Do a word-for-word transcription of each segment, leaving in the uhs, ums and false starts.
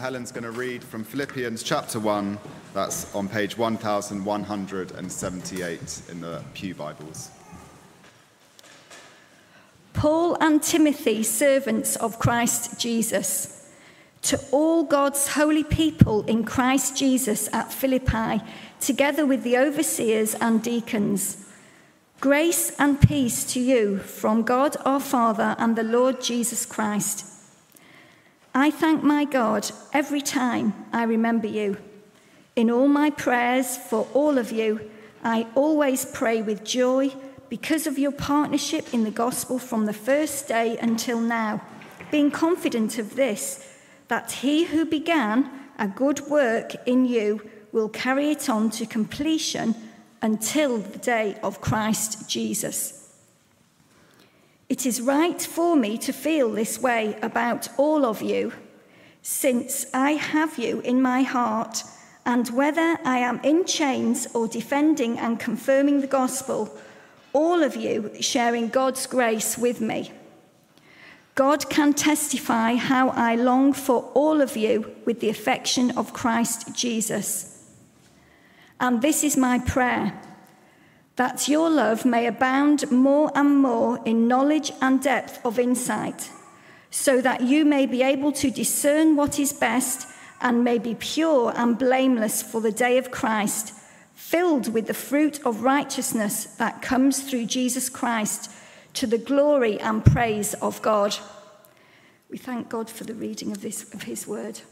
Helen's going to read from Philippians chapter one, that's on page one thousand one hundred seventy-eight in the Pew Bibles. Paul and Timothy, servants of Christ Jesus, to all God's holy people in Christ Jesus at Philippi, together with the overseers and deacons, grace and peace to you from God our Father and the Lord Jesus Christ. I thank my God every time I remember you. In all my prayers for all of you, I always pray with joy because of your partnership in the gospel from the first day until now, being confident of this, that he who began a good work in you will carry it on to completion until the day of Christ Jesus. It is right for me to feel this way about all of you, since I have you in my heart, and whether I am in chains or defending and confirming the gospel, all of you sharing God's grace with me. God can testify how I long for all of you with the affection of Christ Jesus. And this is my prayer, that your love may abound more and more in knowledge and depth of insight, so that you may be able to discern what is best and may be pure and blameless for the day of Christ, filled with the fruit of righteousness that comes through Jesus Christ, to the glory and praise of God. We thank God for the reading of this of his word.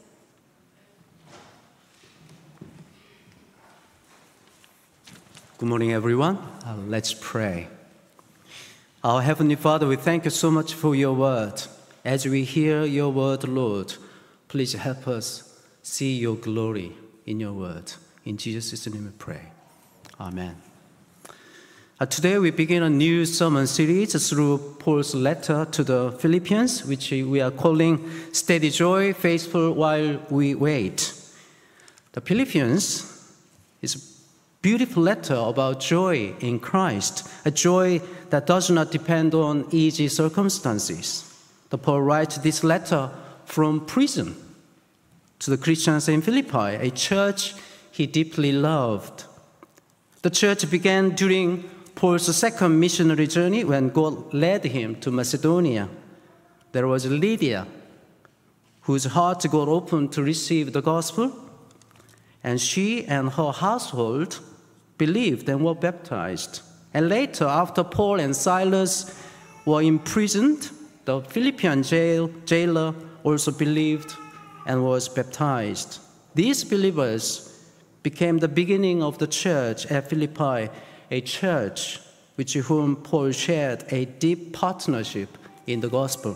Good morning, everyone. Uh, let's pray. Our Heavenly Father, we thank you so much for your word. As we hear your word, Lord, please help us see your glory in your word. In Jesus' name we pray. Amen. Uh, today we begin a new sermon series through Paul's letter to the Philippians, which we are calling Steady Joy, Faithful While We Wait. The Philippians is beautiful letter about joy in Christ, a joy that does not depend on easy circumstances. The Paul writes this letter from prison to the Christians in Philippi, a church he deeply loved. The church began during Paul's second missionary journey when God led him to Macedonia. There was Lydia, whose heart got opened to receive the gospel, and she and her household believed and were baptized. And later, after Paul and Silas were imprisoned, the Philippian jail, jailer also believed and was baptized. These believers became the beginning of the church at Philippi, a church with whom Paul shared a deep partnership in the gospel.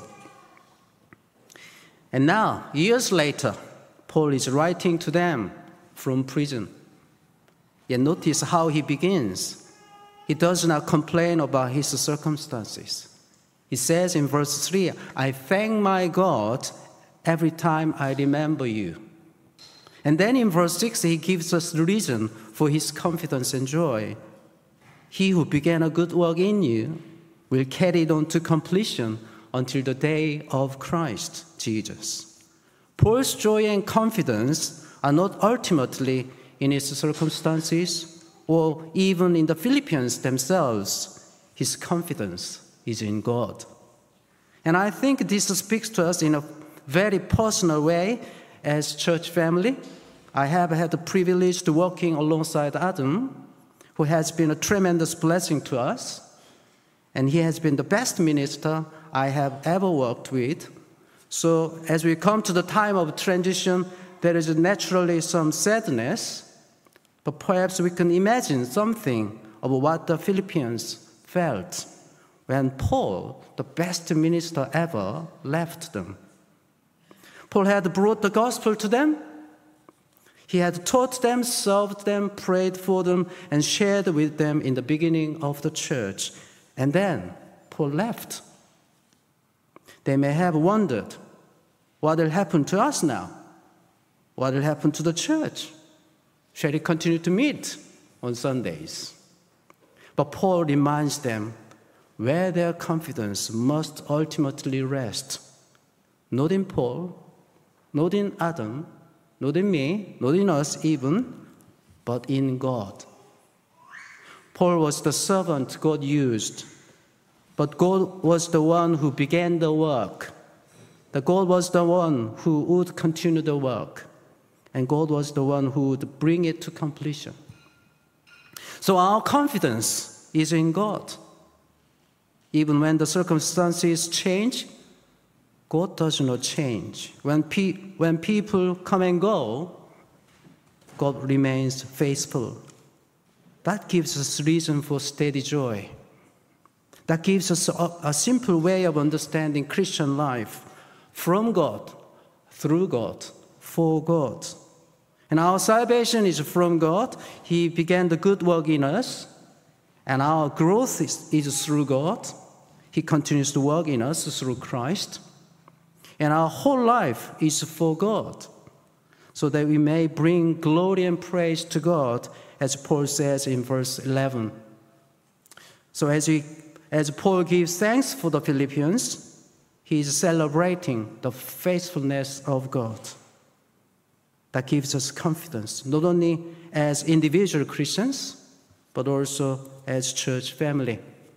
And now, years later, Paul is writing to them from prison. Yet notice how he begins. He does not complain about his circumstances. He says in verse three, I thank my God every time I remember you. And then in verse six, he gives us the reason for his confidence and joy. He who began a good work in you will carry it on to completion until the day of Christ Jesus. Paul's joy and confidence are not ultimately in his circumstances or even in the Philippians themselves. His confidence is in God. And I think this speaks to us in a very personal way as church family. I have had the privilege to working alongside Adam, who has been a tremendous blessing to us. And he has been the best minister I have ever worked with. So as we come to the time of transition, there is naturally some sadness, but perhaps we can imagine something of what the Philippians felt when Paul, the best minister ever, left them. Paul had brought the gospel to them. He had taught them, served them, prayed for them, and shared with them in the beginning of the church. And then Paul left. They may have wondered, what will happen to us now? What will happen to the church? Shall it continue to meet on Sundays? But Paul reminds them where their confidence must ultimately rest, not in Paul, not in Adam, not in me, not in us even, but in God. Paul was the servant God used, but God was the one who began the work. That God was the one who would continue the work, and God was the one who would bring it to completion. So our confidence is in God. Even when the circumstances change, God does not change. When, pe- when people come and go, God remains faithful. That gives us reason for steady joy. That gives us a, a simple way of understanding Christian life. From God, through God, for God. And our salvation is from God. He began the good work in us. And our growth is, is through God. He continues to work in us through Christ. And our whole life is for God, so that we may bring glory and praise to God, as Paul says in verse eleven. So as, we, as Paul gives thanks for the Philippians, he is celebrating the faithfulness of God. That gives us confidence, not only as individual Christians, but also as church family.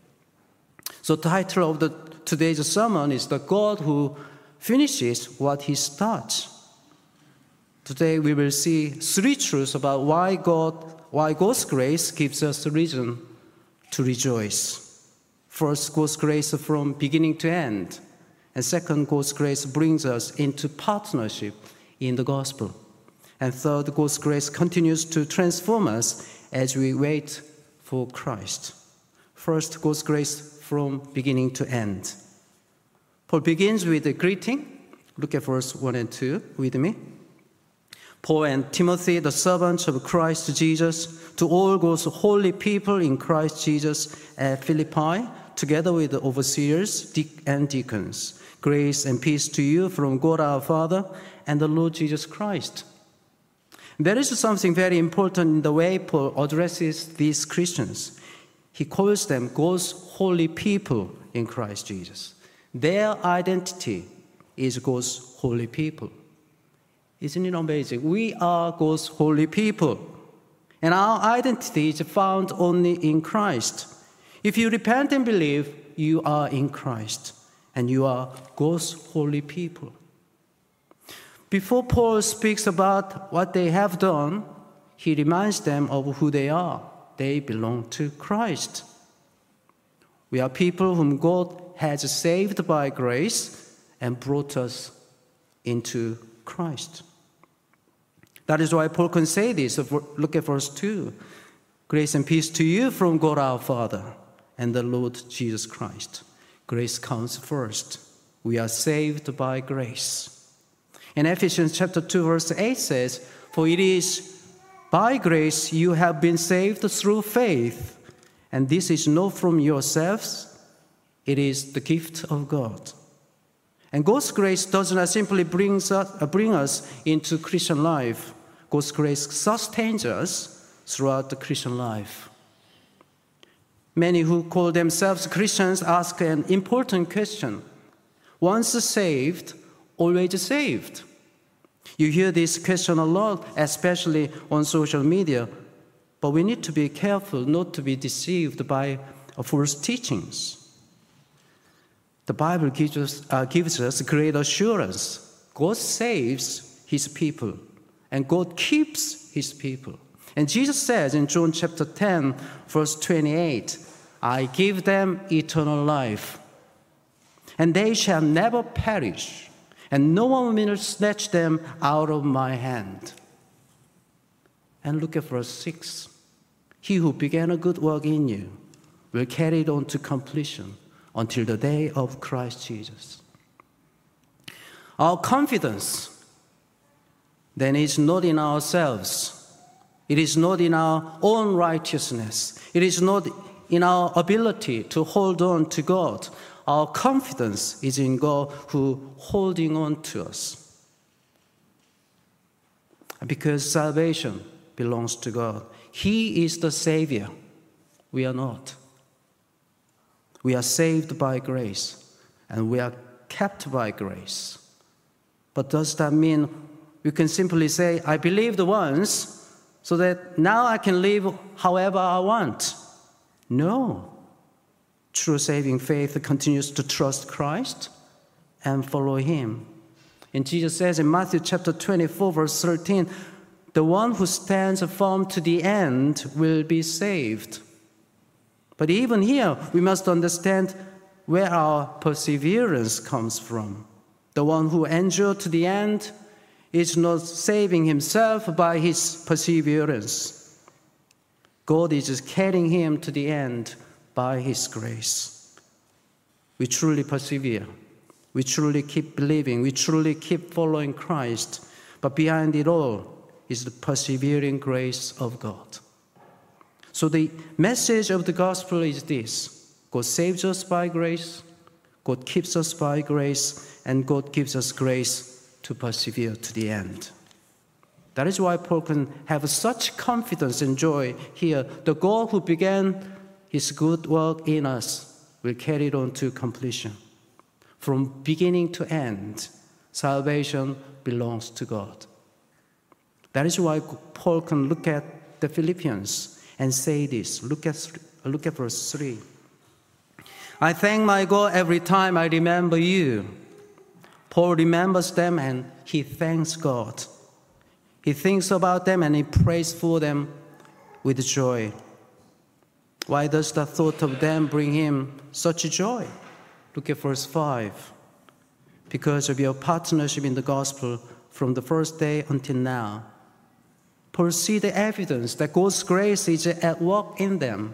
So the title of the, today's sermon is The God Who Finishes What He Starts. Today we will see three truths about why God, why God's grace gives us a reason to rejoice. First, God's grace from beginning to end. And second, God's grace brings us into partnership in the gospel. And third, God's grace continues to transform us as we wait for Christ. First, God's grace from beginning to end. Paul begins with a greeting. Look at verse one and two with me. Paul and Timothy, the servants of Christ Jesus, to all God's holy people in Christ Jesus at Philippi, together with the overseers and deacons. Grace and peace to you from God our Father and the Lord Jesus Christ. There is something very important in the way Paul addresses these Christians. He calls them God's holy people in Christ Jesus. Their identity is God's holy people. Isn't it amazing? We are God's holy people, and our identity is found only in Christ. If you repent and believe, you are in Christ, and you are God's holy people. Before Paul speaks about what they have done, he reminds them of who they are. They belong to Christ. We are people whom God has saved by grace and brought us into Christ. That is why Paul can say this. Look at verse two. Grace and peace to you from God our Father and the Lord Jesus Christ. Grace comes first. We are saved by grace. In Ephesians chapter two, verse eight says, for it is by grace you have been saved through faith, and this is not from yourselves, it is the gift of God. And God's grace does not simply bring us, uh, bring us into Christian life. God's grace sustains us throughout the Christian life. Many who call themselves Christians ask an important question. Once saved, always saved. You hear this question a lot, especially on social media, but we need to be careful not to be deceived by false teachings. The Bible gives us, uh, gives us great assurance. God saves his people, and God keeps his people. And Jesus says in John chapter ten, verse twenty-eight, I give them eternal life, and they shall never perish, and no one will snatch them out of my hand. And look at verse six. He who began a good work in you will carry it on to completion until the day of Christ Jesus. Our confidence then is not in ourselves. It is not in our own righteousness. It is not in our ability to hold on to God. Our confidence is in God who holding on to us. Because salvation belongs to God. He is the Savior. We are not. We are saved by grace, and we are kept by grace. But does that mean we can simply say, I believed once, so that now I can live however I want? No. True saving faith continues to trust Christ and follow him. And Jesus says in Matthew chapter twenty-four, verse thirteen, the one who stands firm to the end will be saved. But even here, we must understand where our perseverance comes from. The one who endured to the end is not saving himself by his perseverance. God is carrying him to the end by his grace. We truly persevere. We truly keep believing. We truly keep following Christ. But behind it all is the persevering grace of God. So the message of the gospel is this: God saves us by grace, God keeps us by grace, and God gives us grace to persevere to the end. That is why Paul can have such confidence and joy here. The God who began his good work in us will carry it on to completion. From beginning to end, salvation belongs to God. That is why Paul can look at the Philippians and say this. Look at, look at verse three. I thank my God every time I remember you. Paul remembers them and he thanks God. He thinks about them and he prays for them with joy. Why does the thought of them bring him such joy? Look at verse five. Because of your partnership in the gospel from the first day until now. Paul sees the evidence that God's grace is at work in them.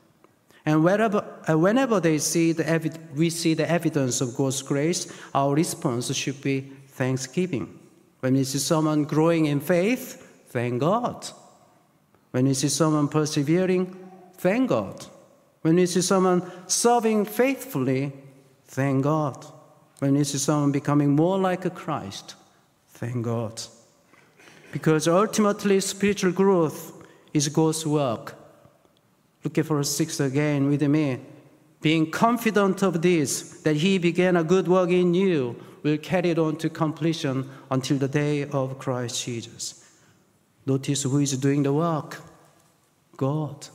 And wherever, uh, whenever they see the evi- we see the evidence of God's grace, our response should be thanksgiving. When we see someone growing in faith, thank God. When we see someone persevering, thank God. When we see someone serving faithfully, thank God. When we see someone becoming more like a Christ, thank God. Because ultimately, spiritual growth is God's work. Look at verse six again with me. Being confident of this, that he began a good work in you, will carry it on to completion until the day of Christ Jesus. Notice who is doing the work? God.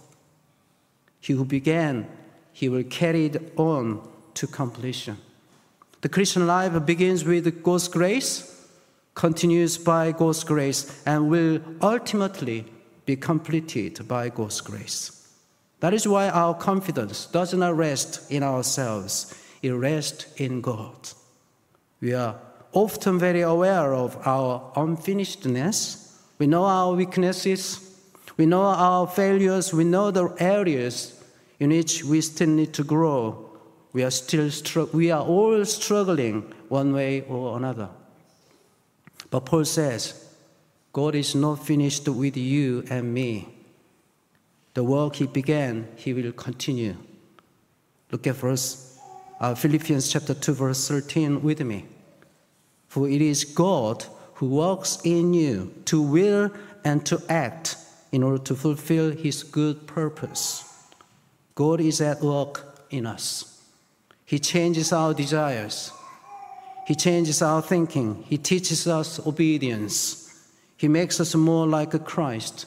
He who began, he will carry it on to completion. The Christian life begins with God's grace, continues by God's grace, and will ultimately be completed by God's grace. That is why our confidence does not rest in ourselves. It rests in God. We are often very aware of our unfinishedness. We know our weaknesses. We know our failures. We know the areas in which we still need to grow. We are still str- we are all struggling one way or another. But Paul says, God is not finished with you and me. The work he began, he will continue. Look at verse uh, Philippians chapter two, verse thirteen with me. For it is God who works in you to will and to act in order to fulfill his good purpose. God is at work in us. He changes our desires. He changes our thinking. He teaches us obedience. He makes us more like a Christ.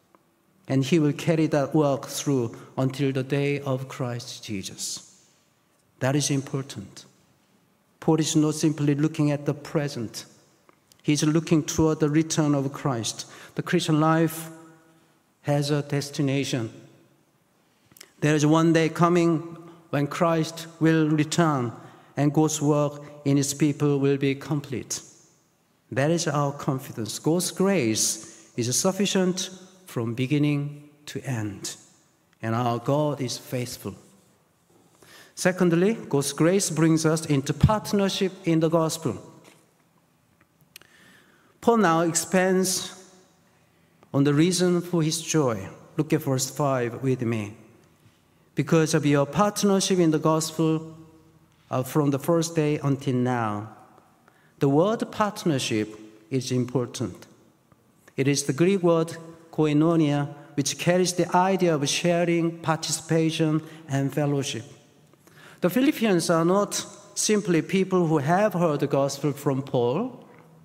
And he will carry that work through until the day of Christ Jesus. That is important. Paul is not simply looking at the present. He's looking toward the return of Christ. The Christian life has a destination. There is one day coming when Christ will return and God's work in his people will be complete. That is our confidence. God's grace is sufficient from beginning to end, and our God is faithful. Secondly, God's grace brings us into partnership in the gospel. Paul now expands on the reason for his joy. Look at verse five with me. Because of your partnership in the gospel uh, from the first day until now. The word partnership is important. It is the Greek word koinonia, which carries the idea of sharing, participation, and fellowship. The Philippians are not simply people who have heard the gospel from Paul.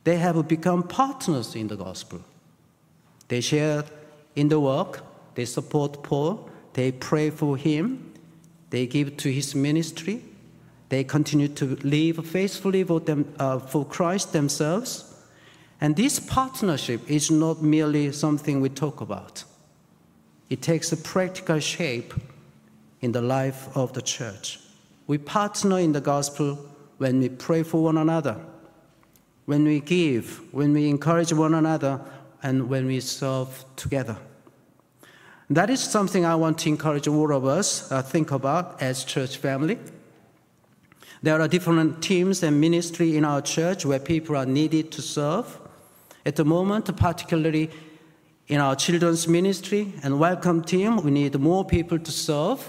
They have become partners in the gospel. They share in the work, they support Paul, they pray for him, they give to his ministry, they continue to live faithfully for, them, uh, for Christ themselves. And this partnership is not merely something we talk about. It takes a practical shape in the life of the church. We partner in the gospel when we pray for one another, when we give, when we encourage one another, and when we serve together. That is something I want to encourage all of us to uh, think about as church family. There are different teams and ministry in our church where people are needed to serve. At the moment, particularly in our children's ministry and welcome team, we need more people to serve.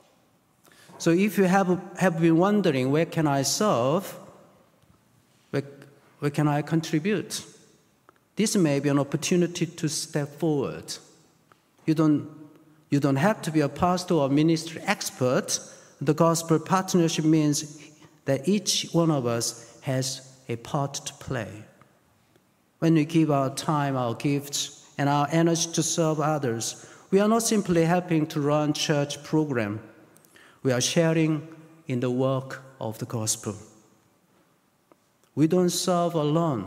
So if you have, have been wondering, where can I serve? Where, where can I contribute? This may be an opportunity to step forward. You don't, you don't have to be a pastor or ministry expert. The gospel partnership means that each one of us has a part to play. When we give our time, our gifts, and our energy to serve others, we are not simply helping to run church program. We are sharing in the work of the gospel. We don't serve alone.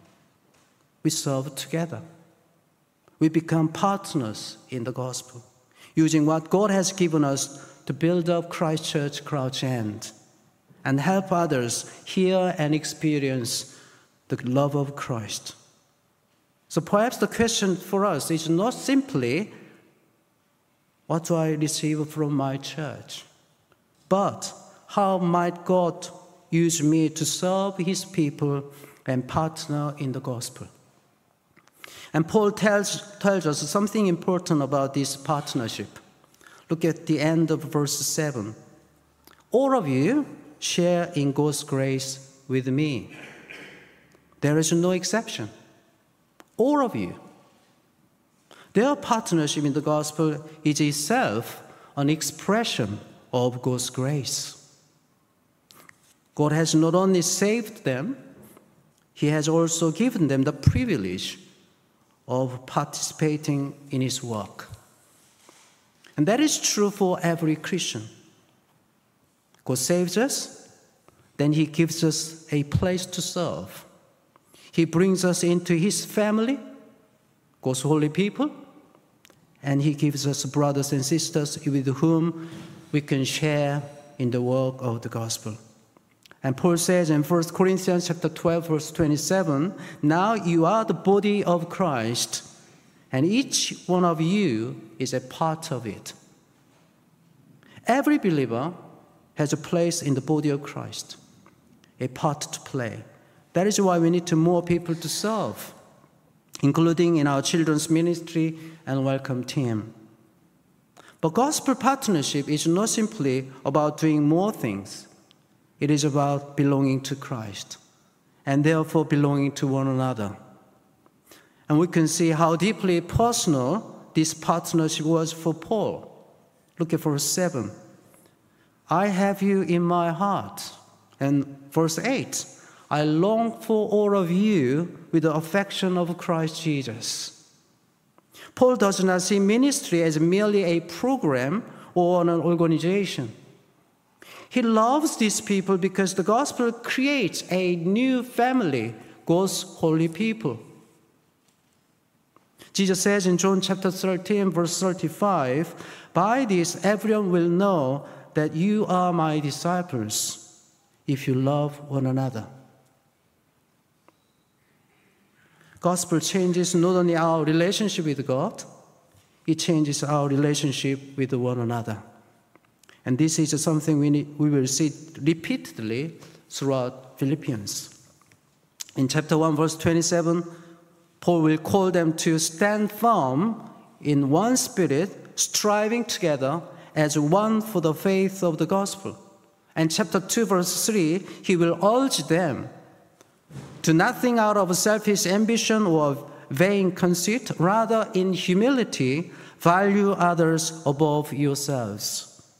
We serve together. We become partners in the gospel, using what God has given us to build up Christ Church Crouch End and help others hear and experience the love of Christ. So perhaps the question for us is not simply, what do I receive from my church? But how might God use me to serve his people and partner in the gospel? And Paul tells, tells us something important about this partnership. Look at the end of verse seven. All of you share in God's grace with me. There is no exception. All of you. Their partnership in the gospel is itself an expression of God's grace. God has not only saved them, he has also given them the privilege of participating in his work. And that is true for every Christian. God saves us, then he gives us a place to serve. He brings us into his family, God's holy people, and he gives us brothers and sisters with whom we can share in the work of the gospel. And Paul says in First Corinthians chapter twelve, verse twenty-seven, now you are the body of Christ, and each one of you is a part of it. Every believer has a place in the body of Christ, a part to play. That is why we need to more people to serve, including in our children's ministry and welcome team. But gospel partnership is not simply about doing more things. It is about belonging to Christ and therefore belonging to one another. And we can see how deeply personal this partnership was for Paul. Look at verse seven. I have you in my heart. And verse eight. I long for all of you with the affection of Christ Jesus. Paul does not see ministry as merely a program or an organization. He loves these people because the gospel creates a new family, God's holy people. Jesus says in John chapter thirteen, verse thirty-five, by this everyone will know that you are my disciples if you love one another. Gospel changes not only our relationship with God, it changes our relationship with one another. And this is something we, need, we will see repeatedly throughout Philippians. In chapter one, verse twenty-seven, Paul will call them to stand firm in one spirit, striving together as one for the faith of the gospel. And chapter two, verse three, he will urge them to nothing out of selfish ambition or vain conceit, rather in humility, value others above yourselves.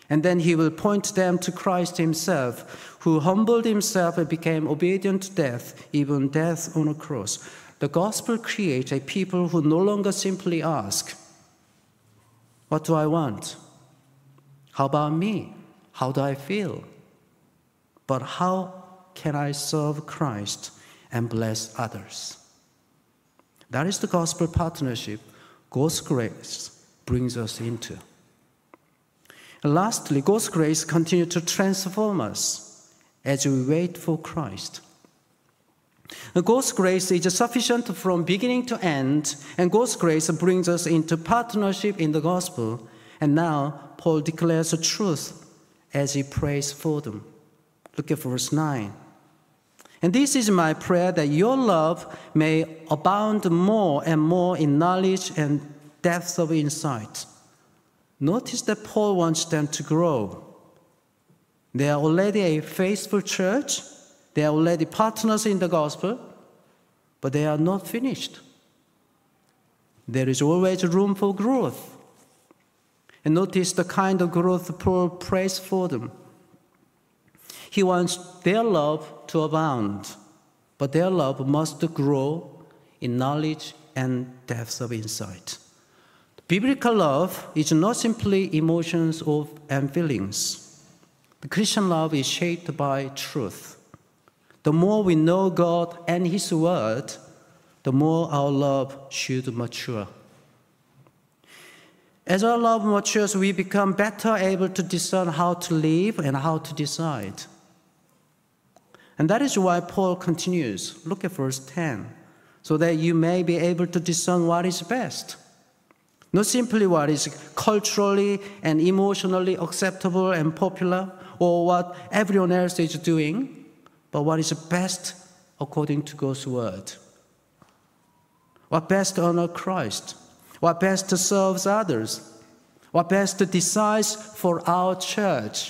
And then he will point them to Christ himself, who humbled himself and became obedient to death, even death on a cross. The gospel creates a people who no longer simply ask, what do I want? How about me? How do I feel? But how can I serve Christ and bless others? That is the gospel partnership God's grace brings us into. And lastly, God's grace continues to transform us as we wait for Christ. And God's grace is sufficient from beginning to end, and God's grace brings us into partnership in the gospel. And now Paul declares the truth as he prays for them. Look at verse nine. And this is my prayer, that your love may abound more and more in knowledge and depth of insight. Notice that Paul wants them to grow. They are already a faithful church. They are already partners in the gospel, but they are not finished. There is always room for growth. And notice the kind of growth Paul prays for them. He wants their love to abound, but their love must grow in knowledge and depth of insight. Biblical love is not simply emotions and feelings. The Christian love is shaped by truth. The more we know God and His Word, the more our love should mature. As our love matures, we become better able to discern how to live and how to decide. And that is why Paul continues. Look at verse ten. So that you may be able to discern what is best. Not simply what is culturally and emotionally acceptable and popular, or what everyone else is doing, but what is best according to God's word. What best honors Christ? What best serves others? What best decides for our church?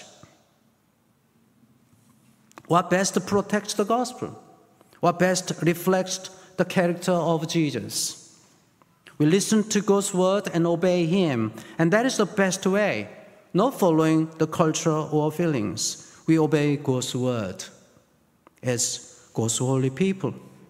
What best protects the gospel? What best reflects the character of Jesus? We listen to God's word and obey Him, and that is the best way, not following the culture or feelings. We obey God's word as God's holy people.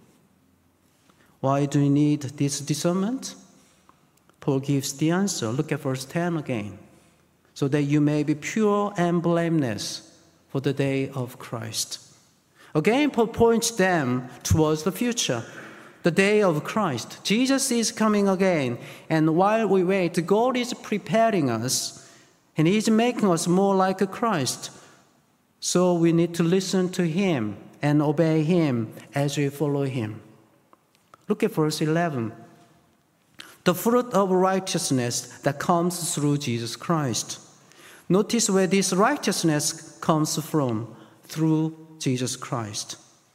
Why do we need this discernment? Paul gives the answer. Look at verse ten again. So that you may be pure and blameless for the day of Christ. Again, Paul points them towards the future, the day of Christ. Jesus is coming again, and while we wait, God is preparing us, and He's making us more like Christ. So we need to listen to Him and obey Him as we follow Him. Look at verse eleven. The fruit of righteousness that comes through Jesus Christ. Notice where this righteousness comes from, through Jesus Christ.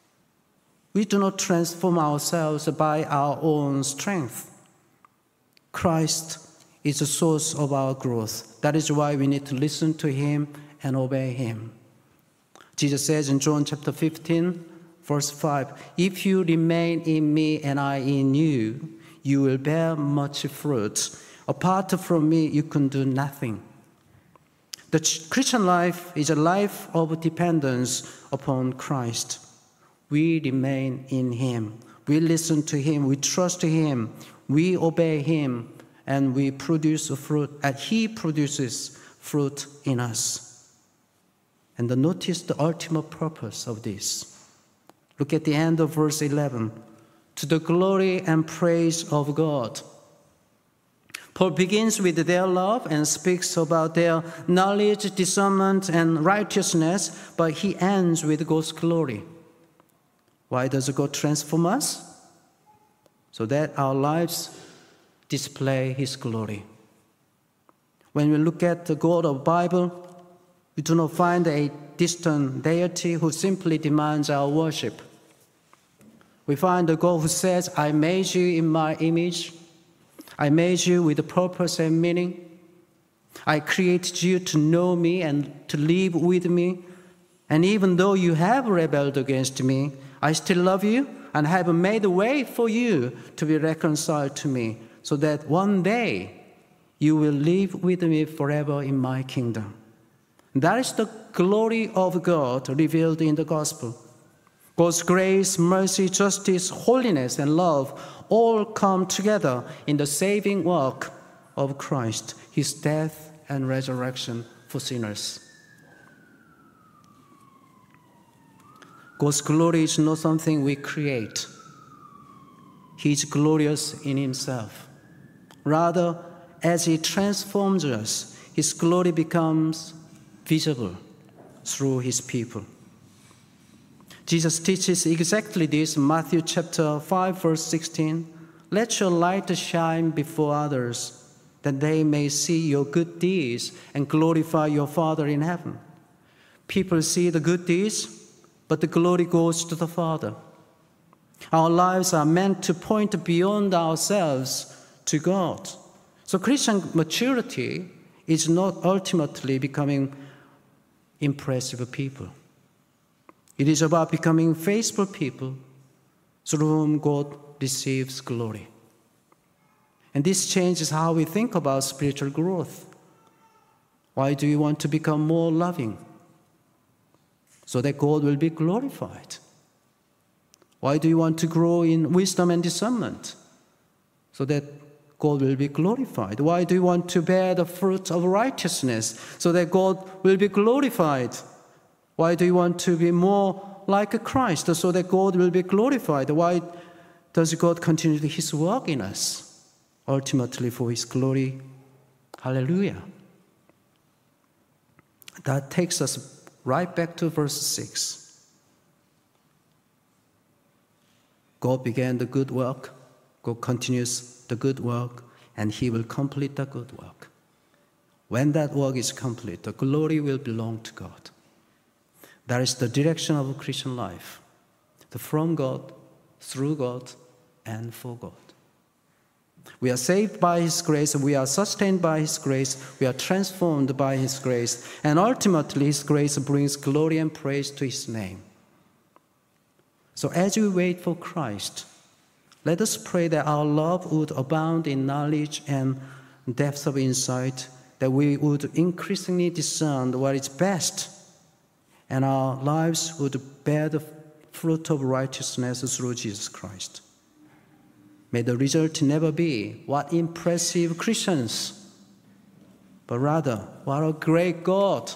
We do not transform ourselves by our own strength. Christ is the source of our growth. That is why we need to listen to Him and obey Him. Jesus says in John chapter fifteen, verse five, if you remain in me and I in you, you will bear much fruit. Apart from me, you can do nothing. The Christian life is a life of dependence upon Christ. We remain in Him. We listen to Him. We trust Him. We obey Him. And we produce fruit. And He produces fruit in us. And notice the ultimate purpose of this. Look at the end of verse eleven. To the glory and praise of God. Paul begins with their love and speaks about their knowledge, discernment, and righteousness, but he ends with God's glory. Why does God transform us? So that our lives display His glory. When we look at the God of the Bible, we do not find a distant deity who simply demands our worship. We find a God who says, I made you in my image. I made you with a purpose and meaning. I created you to know me and to live with me. And even though you have rebelled against me, I still love you and have made a way for you to be reconciled to me, so that one day you will live with me forever in my kingdom. That is the glory of God revealed in the gospel. God's grace, mercy, justice, holiness, and love all come together in the saving work of Christ, his death and resurrection for sinners. God's glory is not something we create. He is glorious in himself. Rather, as he transforms us, his glory becomes visible through his people. Jesus teaches exactly this in Matthew chapter five, verse sixteen. Let your light shine before others, that they may see your good deeds and glorify your Father in heaven. People see the good deeds, but the glory goes to the Father. Our lives are meant to point beyond ourselves to God. So Christian maturity is not ultimately becoming impressive people. It is about becoming faithful people through whom God receives glory. And this changes how we think about spiritual growth. Why do you want to become more loving? So that God will be glorified. Why do you want to grow in wisdom and discernment? So that God will be glorified. Why do you want to bear the fruit of righteousness? So that God will be glorified. Why do you want to be more like Christ? So that God will be glorified. Why does God continue his work in us? Ultimately for his glory. Hallelujah. That takes us right back to verse six. God began the good work. God continues the good work, and he will complete the good work. When that work is complete, the glory will belong to God. That is the direction of a Christian life. The from God, through God, and for God. We are saved by his grace, we are sustained by his grace, we are transformed by his grace, and ultimately his grace brings glory and praise to his name. So as we wait for Christ, let us pray that our love would abound in knowledge and depth of insight, that we would increasingly discern what is best, and our lives would bear the fruit of righteousness through Jesus Christ. May the result never be what impressive Christians, but rather what a great God.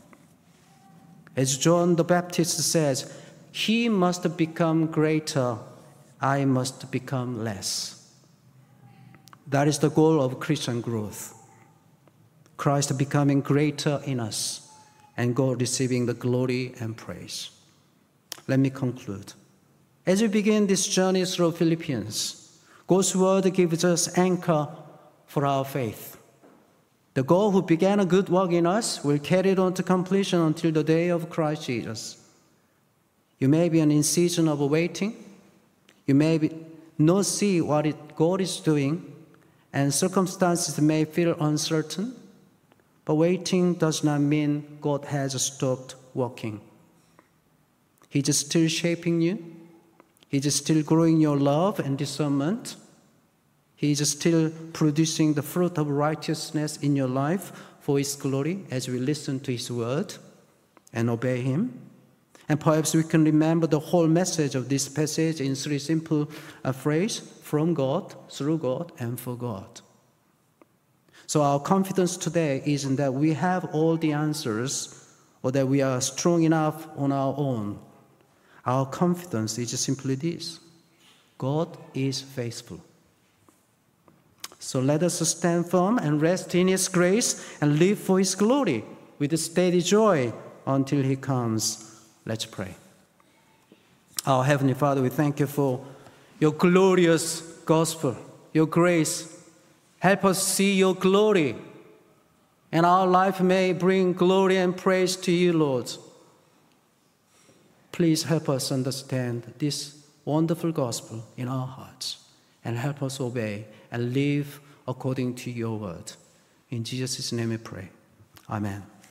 As John the Baptist says, he must become greater, I must become less. That is the goal of Christian growth. Christ becoming greater in us, and God receiving the glory and praise. Let me conclude. As we begin this journey through Philippians, God's word gives us anchor for our faith. The God who began a good work in us will carry it on to completion until the day of Christ Jesus. You may be in a season of waiting. You may be, not see what it, God is doing, and circumstances may feel uncertain. But waiting does not mean God has stopped working. He's still shaping you. He's still growing your love and discernment. He's still producing the fruit of righteousness in your life for his glory as we listen to his word and obey him. And perhaps we can remember the whole message of this passage in three simple uh, phrases: from God, through God, and for God. So our confidence today isn't that we have all the answers or that we are strong enough on our own. Our confidence is simply this: God is faithful. So let us stand firm and rest in his grace and live for his glory with steady joy until he comes. Let's pray. Our Heavenly Father, we thank you for your glorious gospel, your grace. Help us see your glory, and our life may bring glory and praise to you, Lord. Please help us understand this wonderful gospel in our hearts, and help us obey and live according to your word. In Jesus' name we pray. Amen.